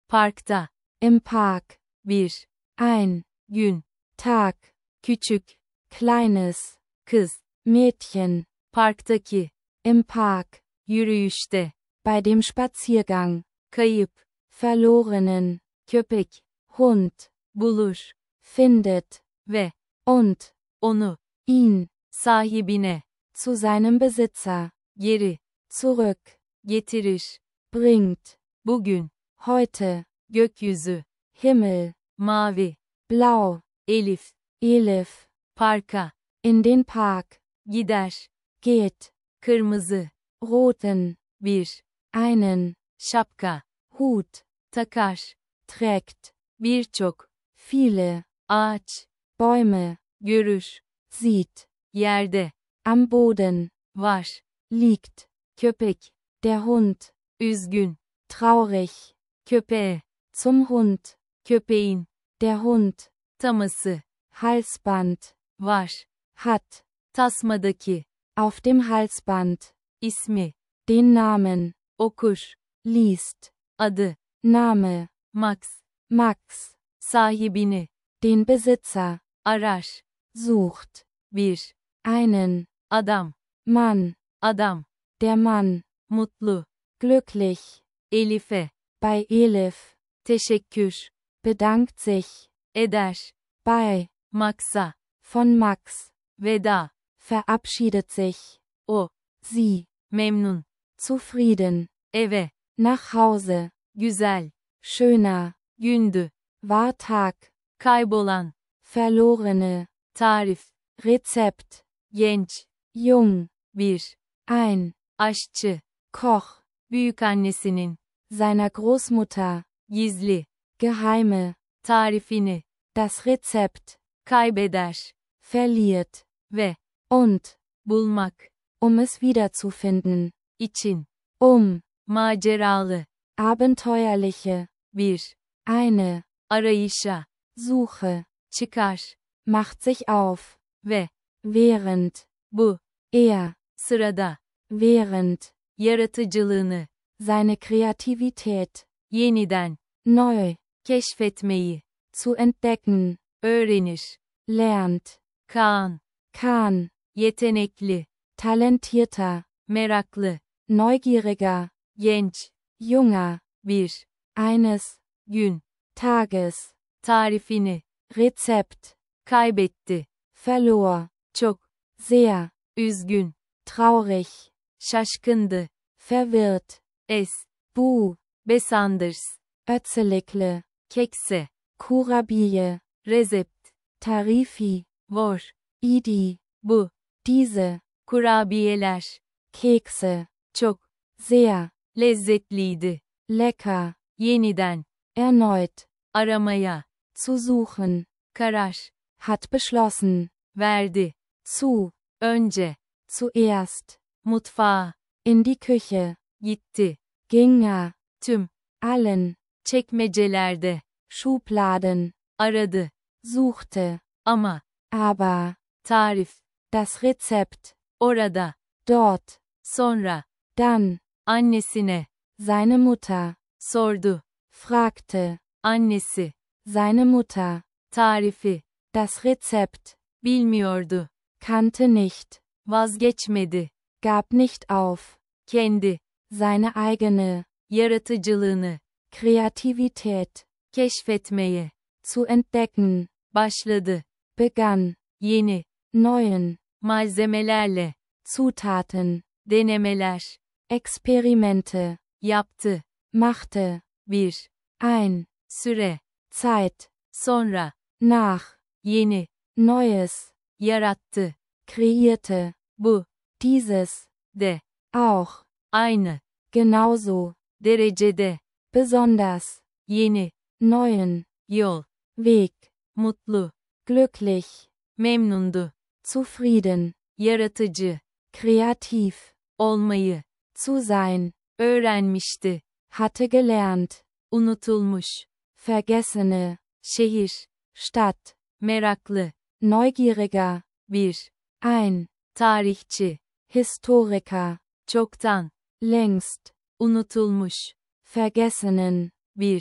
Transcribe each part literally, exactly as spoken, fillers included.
Parkta. Im Park. Bir. Ein. Gün. Tag. Küçük. Kleines. Kız. Mädchen. Parktaki. Im Park. Yürüyüşte. Bei dem Spaziergang. Kayıp. Verlorenen. Köpek. Hund. Bulur. Findet. Ve. Und. Onu. Ihn. Sahibine. Zu seinem Besitzer. Geri. Zurück. Getirir. Bringt. Bugün. Heute. Gökyüzü. Himmel. Mavi. Blau. Elif. Elif. Parka. In den Park. Gider. Geht. Kırmızı. Roten. Bir. Einen. Şapka. Hut. Takar. Trägt. Birçok. Viele. Ağaç. Bäume. Görür. Sieht. Yerde. Am Boden. Var. Liegt. Köpek. Der Hund. Üzgün. Traurig. Köpeğe. Zum Hund. Köpeğin. Der Hund. Taması. Halsband. Var. Hat. Tasmadaki. Auf dem Halsband. İsmi. Den Namen. Okur. Liest. Adı. Name. Max. Max. Sahibini. Den Besitzer. Arar. Sucht. Bir. Einen. Adam. Mann. Adam. Der Mann. Mutlu. Glücklich. Elif'e. Bei Elif. Teşekkür. Bedankt sich. Eder. Bei. Max'a. Von Max. Veda. Verabschiedet sich. O. Sie. Memnun. Zufrieden. Eve. Nach Hause. Güzel. Schöner. Gündü. War Tag. Kaybolan. Verlorene. Tarif. Rezept. Genç. Jung. Bir. Ein. Aşçı. Koch. Büyükannesinin. Seiner Großmutter. Gizli. Geheime. Tarifini. Das Rezept. Kaybeder. Verliert. Ve. Und. Bulmak. Um es wiederzufinden. İçin. Um. Maceralı. Abenteuerliche. Bir. Eine. Arayışa. Suche. Çıkar. Macht sich auf. Ve. Während. Bu. Er. Sırada. Während. Yaratıcılığını. Seine Kreativität. Yeniden. Neu. Keşfetmeyi. Zu entdecken. Öğrenir. Lernt. Kaan. Kann. Yetenekli. Talentierter. Meraklı. Neugieriger. Genç. Junger. Bir. Eines. Gün. Tages. Tarifini. Rezept. Kaybetti. Verlor. Çok. Sehr. Üzgün. Traurig. Şaşkındı. Verwirrt. Es. Bu. Besanders. Ötzelikle. Kekse. Kurabiye. Rezept. Tarifi. Vor. Idi. Bu. Diese. Kurabiyeler. Kekse. Çok. Sehr. Lezzetliydi. Lecker. Yeniden. Erneut. Aramaya. Zu suchen. Karar. Hat beschlossen. Verdi. Zu. Önce. Zuerst. Mutfağa. In die Küche. Gitti. Ging er. Tüm. Allen. Çekmecelerde. Schubladen. Aradı. Suchte. Ama. Aber. Tarif. Das Rezept. Orada. Dort. Sonra. Dann. Annesine. Seine Mutter. Sordu. Fragte. Annesi. Seine Mutter. Tarifi. Das Rezept. Bilmiyordu. Kannte nicht. Vazgeçmedi. Gab nicht auf. Kendi. Seine eigene. Yaratıcılığını. Kreativität. Keşfetmeye. Zu entdecken. Başladı. Begann. Yeni. Neuen. Malzemelerle. Zutaten. Denemeler. Experimente. Yaptı. Machte. Bir. Ein. Süre. Zeit. Sonra. Nach. Yeni. Neues. Yarattı. Kreierte. Bu. Dieses. De. Auch. Aynı. Genauso. Derecede. Besonders. Yeni. Neuen. Yol. Weg. Mutlu. Glücklich. Memnundu. Zufrieden. Yaratıcı. Kreativ. Olmayı. Zu sein. Öğrenmişti. Hatte gelernt. Unutulmuş. Vergessene. Şehir. Stadt. Meraklı. Neugieriger. Bir. Ein. Tarihçi. Historiker. Çoktan. Längst. Unutulmuş. Vergessenen. Bir.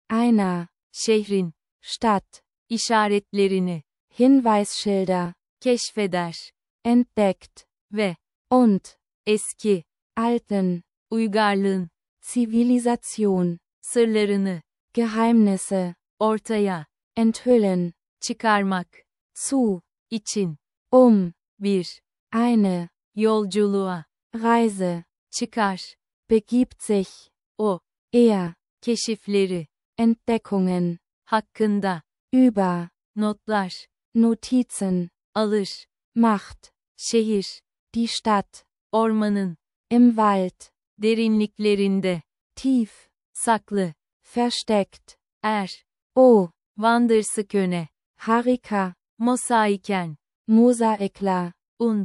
einer, şehrin, Stadt, işaretlerini, Hinweisschilder, keşfeder, entdeckt, ve, und, eski, alten, uygarlığın, Zivilisation, sırlarını, Geheimnisse, ortaya, enthüllen, çıkarmak, zu, için, um, bir, eine, yolculuğa, Reise, çıkar, begibt sich, o, er, keşifleri, Entdeckungen, hakkında, über, notlar, Notizen, alır, macht, şehir, die Stadt, ormanın, im Wald, derinliklerinde, tief, saklı, versteckt, er, o, Wandersköne, harika, mosaiken, Mosaikler, und,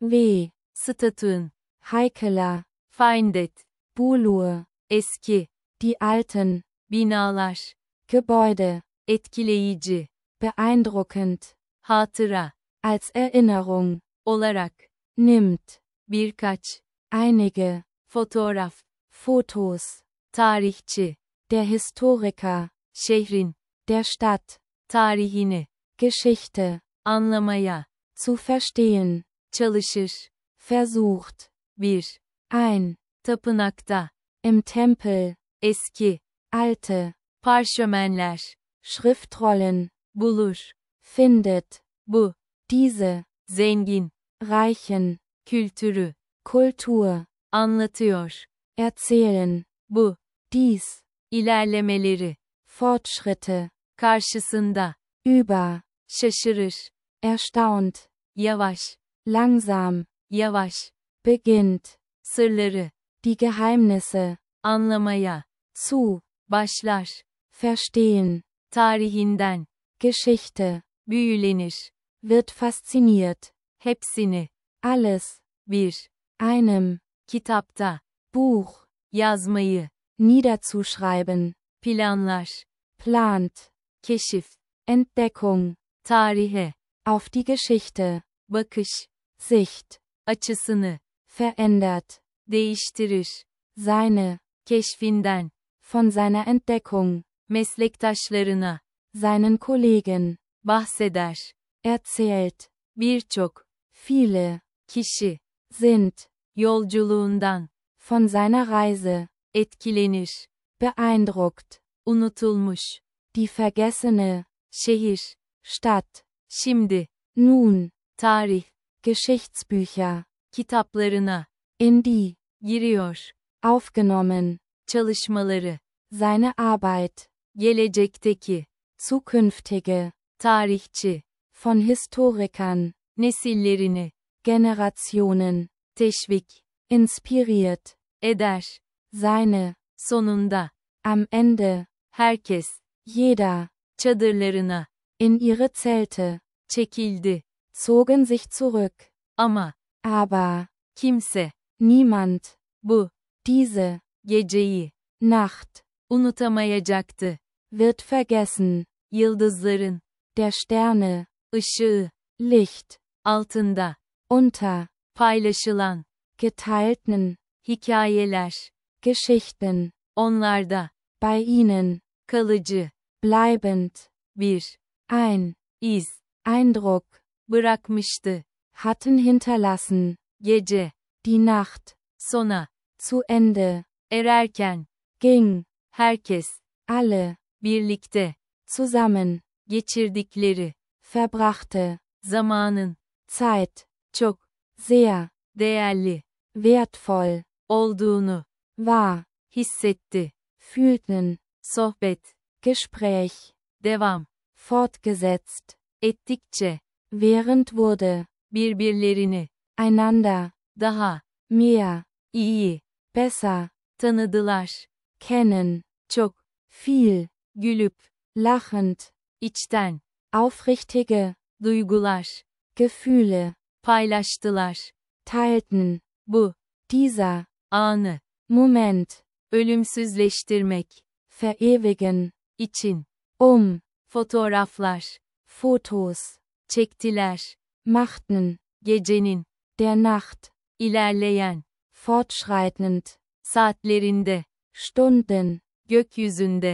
w, statuen, heikeler, findet, Bulur, eski, die alten, binalar, Gebäude, etkileyici, beeindruckend, hatıra, als Erinnerung, olarak, nimmt, birkaç, einige, fotoğraf, Fotos, tarihçi, der Historiker, şehrin, der Stadt, tarihini, Geschichte, anlamaya, zu verstehen, çalışır, versucht, bir, ein, tapınakta, im Tempel, eski, alte, parşömenler, Schriftrollen, bulur, findet, bu, diese, zengin, reichen, kültürü, Kultur, anlatıyor, erzählen, bu, dies, ilerlemeleri, Fortschritte, karşısında, über, şaşırır, erstaunt, yavaş, langsam, yavaş, beginnt, sırları, die Geheimnisse, anlamaya, zu, başlar, verstehen, tarihinden, Geschichte, büyülenir, wird fasziniert, hepsini, alles, bir, einem, kitapta, Buch, yazmayı, niederzuschreiben, planlar, plant, keşif, Entdeckung, tarihe, auf die Geschichte, bakış, Sicht, açısını, verändert, değiştirir, seine, keşfinden, von seiner Entdeckung, meslektaşlarına, seinen Kollegen, bahseder, erzählt, birçok, viele, kişi, sind, yolculuğundan, von seiner Reise, etkilenir, beeindruckt, unutulmuş, die vergessene, şehir, Stadt, şimdi, nun, tarih, Geschichtsbücher, kitaplarına, in die, giriyor, aufgenommen, çalışmaları, seine Arbeit, gelecekteki, zukünftige, tarihçi, von Historikern, nesillerini, Generationen, teşvik, inspiriert, eder, seine, sonunda, am Ende, herkes, jeder, çadırlarına, in ihre Zelte, çekildi, zogen sich zurück, ama, aber, kimse, niemand, bu, diese, geceyi, Nacht, unutamayacaktı, wird vergessen, yıldızların, der Sterne, ışığı, Licht, altında, unter, paylaşılan, geteilten, hikayeler, Geschichten, onlarda, bei ihnen, kalıcı, bleibend, bir, ein, iz, Eindruck, bırakmıştı, hatten hinterlassen, gece, die Nacht, sona, zu Ende, ererken, ging, herkes, alle, birlikte, zusammen, geçirdikleri, verbrachte, zamanın, Zeit, çok, sehr, değerli, wertvoll, olduğunu, war, hissetti, fühlten, sohbet, Gespräch, devam, fortgesetzt, ettikçe, während wurde, birbirlerini, einander, daha, mehr, iyi, besser, tanıdılar, kennen, çok, viel, gülüp, lachend, içten, aufrichtige, duygular, Gefühle, paylaştılar, teilten, bu, dieser, anı, Moment, ölümsüzleştirmek, verewigen, için, um, fotoğraflar, Fotos, çektiler, machten, gecenin, der Nacht, ilerleyen, fortschreitend, saatlerinde, Stunden, gökyüzünde,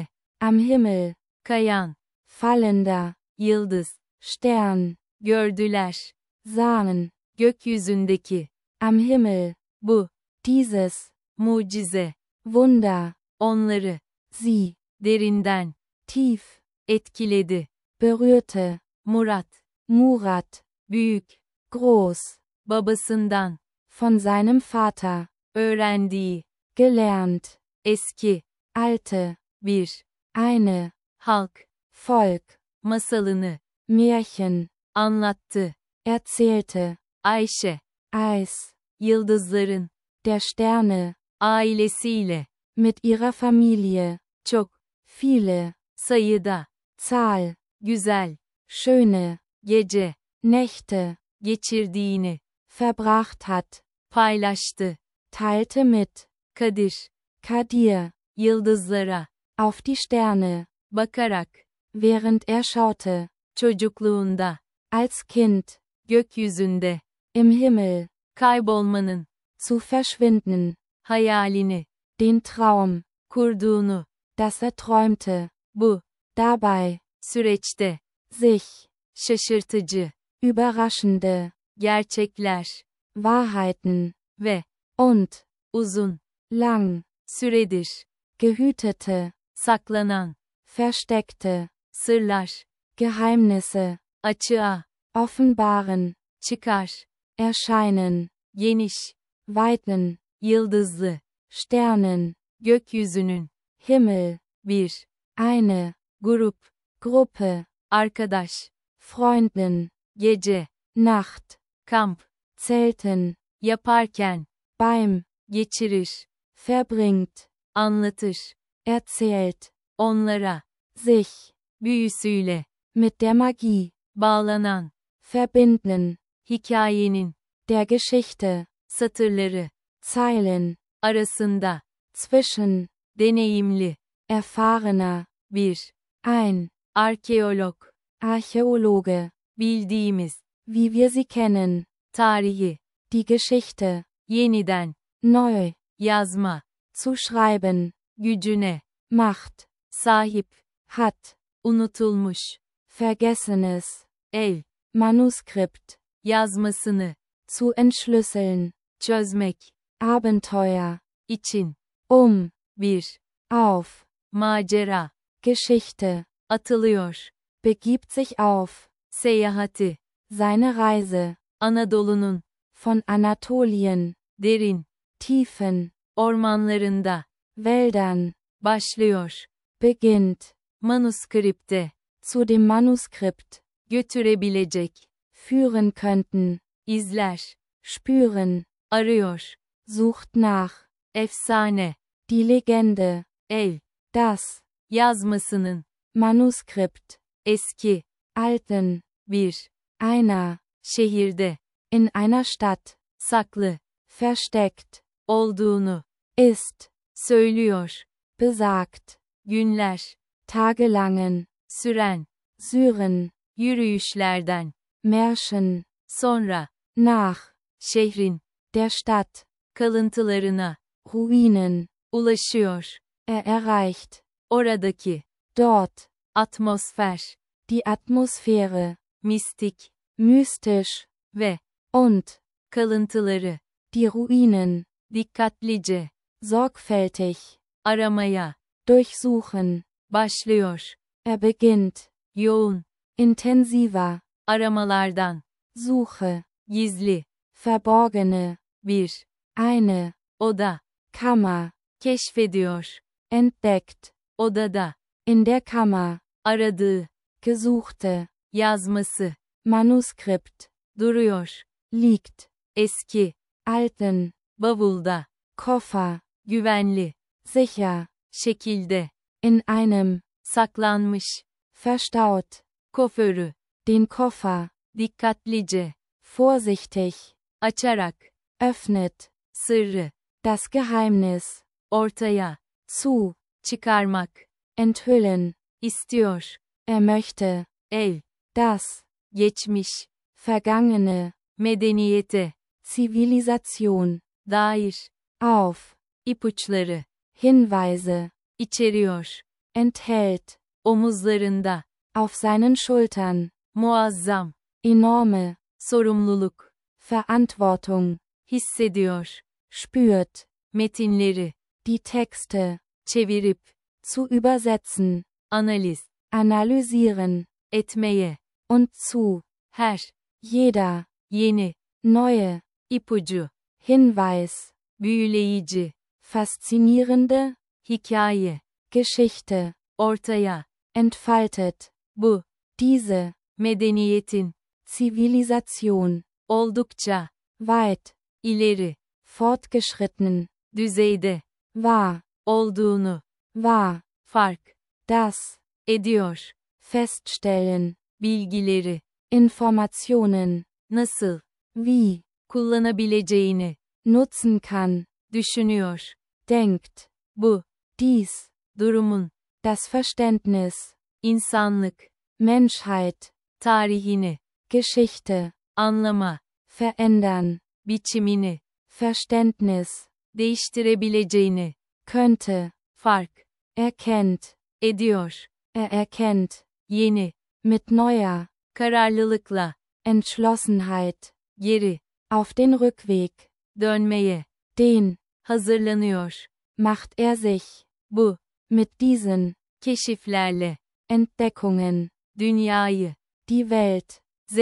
Am Himmel. Kayan. Fallender. Yıldız. Stern. Gördüler. Sahen. Gökyüzündeki. Am Himmel. Bu. Dieses. Mucize. Wunder. Onları. Sie. Derinden. Tief. Etkiledi. Berührte. Murat. Murat. Büyük. Groß. Babasından. Von seinem Vater. Öğrendiği. Gelernt. Eski. Alte. Bir. Eine. Halk. Volk. Masalını. Märchen. Anlattı. Erzählte. Ayşe. Eis. Yıldızların. Der Sterne. Ailesiyle. Mit ihrer Familie. Çok. Viele. Sayıda. Zahl. Güzel. Schöne. Gece. Nächte. Geçirdiğini. Verbracht hat. Paylaştı. Teilte mit. Kadir. Kadir. Yıldızlara. Auf die Sterne. Bakarak. Während er schaute. Çocukluğunda. Als Kind. Gökyüzünde. Im Himmel. Kaybolmanın. Zu verschwinden. Hayalini. Den Traum. Kurduğunu. Das er träumte. Bu. Dabei. Süreçte. Sich. Şaşırtıcı. Überraschende. Gerçekler. Wahrheiten. Ve. Und. Uzun. Lang. Süredir. Gehütete. Saklanan. Versteckte. Sırlar. Geheimnisse. Açığa. Offenbaren. Çıkar. Erscheinen. Geniş. Weiten. Yıldızlı. Sternen. Gökyüzünün. Himmel. Bir. Eine. Grup. Gruppe. Arkadaş. Freundin. Gece. Nacht. Kamp. Zelten. Yaparken. Beim. Geçirir. Verbringt. Anlatır. Erzählt. Onlara. Sich. Büyüsüyle. Mit der Magie. Bağlanan. Verbinden. Hikayenin. Der Geschichte. Satırları. Zeilen. Arasında. Zwischen. Deneyimli. Erfahrener. Bir. Ein. Arkeolog. Archäologe. Bildiğimiz. Wie wir sie kennen. Tarihi. Die Geschichte. Yeniden. Neu. Yazma. Zu schreiben. Gücüne. Macht. Sahip. Hat. Unutulmuş. Vergessenes. El. Manuskript. Yazmasını. Zu entschlüsseln. Çözmek. Abenteuer. İçin. Um. Bir. Auf. Macera. Geschichte. Atılıyor. Begibt sich auf. Seyahati. Seine Reise. Anadolu'nun. Von Anatolien. Derin. Tiefen. Ormanlarında. Wäldern. Başlıyor. Beginnt. Manuskripte. Zu dem Manuskript. Götürebilecek. Führen könnten. İzler. Spüren. Arıyor. Sucht nach. Efsane. Die Legende. El. Das. Yazmasının. Manuskript. Eski. Alten. Bir. Einer. Şehirde. In einer Stadt. Saklı. Versteckt. Olduğunu. Ist. Söylüyor. Besagt. Günler. Tagelangen. Süren. Syren. Yürüyüşlerden. Märchen. Sonra. Nach. Şehrin. Der Stadt. Kalıntılarına. Ruinen. Ulaşıyor. Er erreicht. Oradaki. Dort. Atmosfer. Die Atmosphäre. Mistik. Mystisch. Ve. Und. Kalıntıları. Die Ruinen. Dikkatlice. Sorgfältig. Aramaya. Durchsuchen. Başlıyor. Er beginnt. Yoğun. Intensiver. Aramalardan. Suche. Gizli. Verborgene. Bir. Eine. Oda. Kammer. Keşfediyor. Entdeckt. Odada. In der Kammer. Aradığı. Gesuchte. Yazması. Manuskript. Duruyor. Liegt. Eski. Alten. Bavulda. Koffer. Güvenli. Sicher. Şekilde. In einem. Saklanmış. Verstaut. Koförü. Den Koffer. Dikkatlice. Vorsichtig. Açarak. Öffnet. Sırrı. Das Geheimnis. Ortaya. Zu. Çıkarmak. Enthüllen. İstiyor. Er möchte. El. Das. Geçmiş. Vergangene. Medeniyete. Zivilisation. Dair. Auf. İpuçları. Hinweise. İçeriyor. enthält, omuzlarında, auf seinen Schultern, muazzam, enorme, sorumluluk, Verantwortung, hissediyor, spürt, metinleri, die Texte, çevirip, zu übersetzen, analiz, analysieren, etmeye, und zu, her, jeder, yeni, neue, ipucu, Hinweis, büyüleyici, faszinierende, hikaye, Geschichte, ortaya, entfaltet, bu, diese, medeniyetin, Zivilisation, oldukça, weit, ileri, fortgeschritten, düzeyde, war, olduğunu, war, fark, das, ediyor, feststellen, bilgileri, Informationen, nasıl, wie, kullanabileceğini, nutzen kann, düşünüyor, denkt, bu, dies, durumun, das Verständnis, insanlık, Menschheit, tarihini, Geschichte, anlama, verändern, biçimini, Verständnis, değiştirebileceğini, könnte, fark, erkennt, ediyor, er erkennt, yeni, mit neuer, kararlılıkla, Entschlossenheit, geri, auf den Rückweg, dönmeye, den, hazırlanıyor, macht er sich, bu, mit diesen, keşiflerle, Entdeckungen, dünyayı, die Welt,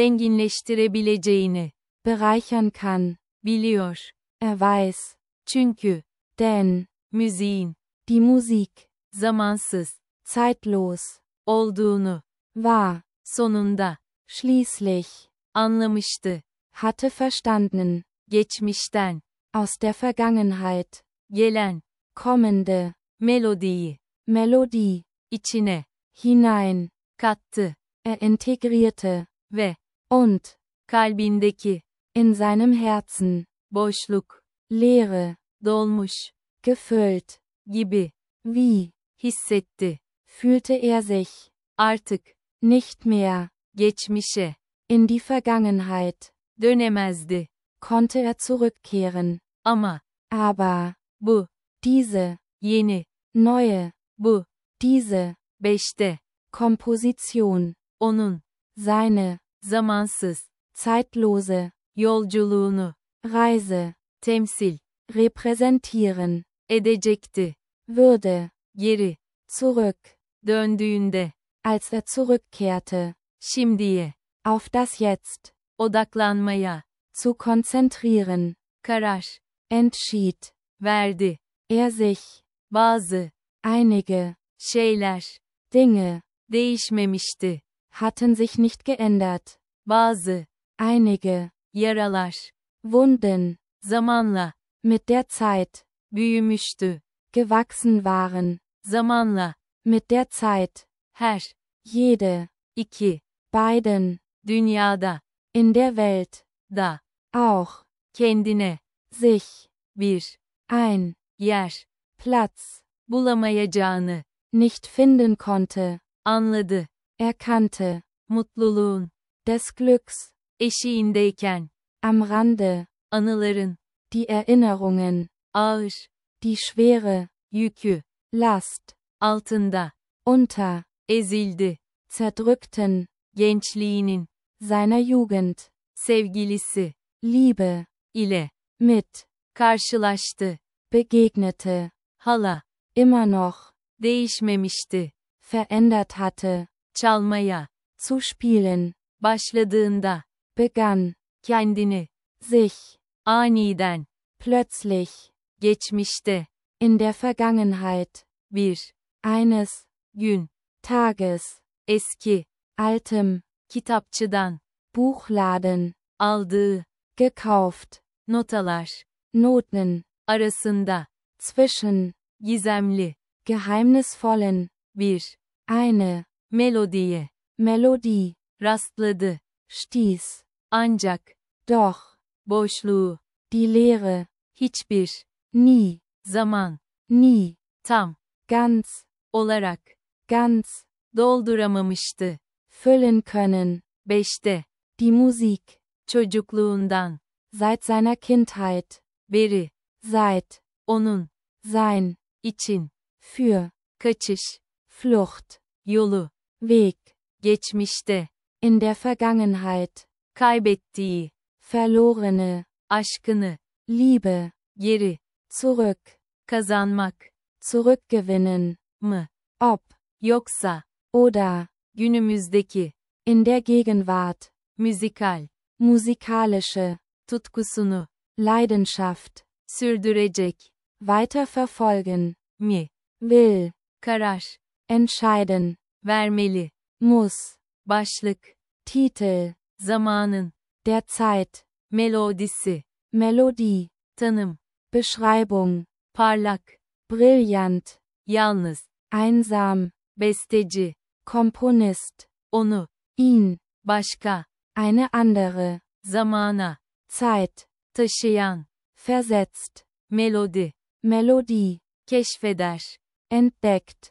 zenginleştirebileceğini, bereichern kann, biliyor, er weiß, çünkü, denn, müziğin, die Musik, zamansız, zeitlos, olduğunu, war, sonunda, schließlich, anlamıştı, hatte verstanden, geçmişten, aus der Vergangenheit, gelen, kommende, melodiyi, Melodie, içine, hinein, kattı, er integrierte, ve, und, kalbindeki, in seinem Herzen, boşluk, Leere, dolmuş, gefüllt, gibi, wie, hissetti, fühlte er sich, artık, nicht mehr, geçmişe, in die Vergangenheit, dönemezdi, konnte er zurückkehren, ama, aber, bu, diese, yeni, neue, bu, diese, beşte, Komposition, onun, seine, zamansız, zeitlose, yolculuğunu, Reise, temsil, repräsentieren, edecekti, würde, geri, zurück, döndüğünde, als er zurückkehrte, şimdiye, auf das Jetzt, odaklanmaya, zu konzentrieren, karar, entschied, verdi, er sich, bazı, einige, şeyler, Dinge, değişmemişti, hatten sich nicht geändert, bazı, einige, yaralar, Wunden, zamanla, mit der Zeit, büyümüştü, gewachsen waren, zamanla, mit der Zeit, her, jede, iki, beiden, dünyada, in der Welt, da, auch, kendine, sich, bir, ein, yer, Platz, bulamayacağını, nicht finden konnte, anladı, erkannte, mutluluğun, des Glücks, eşiğindeyken, am Rande, anıların, die Erinnerungen, ağır, die Schwere, yükü, Last, altında, unter, ezildi, zerdrückten, gençliğinin, seiner Jugend, sevgilisi, Liebe, ile, mit, karşılaştı, begegnete, hala, immer noch, değişmemişti, verändert hatte, çalmaya, zu spielen, başladığında, begann, kendini, sich, aniden, plötzlich, geçmişte, in der Vergangenheit, bir, eines, gün, Tages, eski, altem, kitapçıdan, Buchladen, aldığı, gekauft, notalar, Noten, arasında, zwischen, gizemli, geheimnisvollen, bir, eine, melodiye, Melodie, rastladı, stieß, ancak, doch, boşluğu, die Leere, hiçbir, nie, zaman, nie, tam, ganz, olarak, ganz, dolduramamıştı, füllen können, beşte, die Musik, çocukluğundan, seit seiner Kindheit, beri, seit, onun, sein, için, für, kaçış, Flucht, yolu, Weg, geçmişte, in der Vergangenheit, kaybettiği, verlorene, aşkını, Liebe, geri, zurück, kazanmak, zurückgewinnen, mı, ob, yoksa, oder, günümüzdeki, in der Gegenwart, müzikal, musikalische, tutkusunu, Leidenschaft, sürdürecek, weiterverfolgen, mi, will, karar, entscheiden, vermeli, muss, başlık, Titel, zamanın, der Zeit, melodisi, Melodie, tanım, Beschreibung, parlak, brillant, yalnız, einsam, besteci, Komponist, onu, ihn, başka, eine andere, zamana, Zeit, taşıyan, versetzt, melodi, Melodie, keşfeder, entdeckt,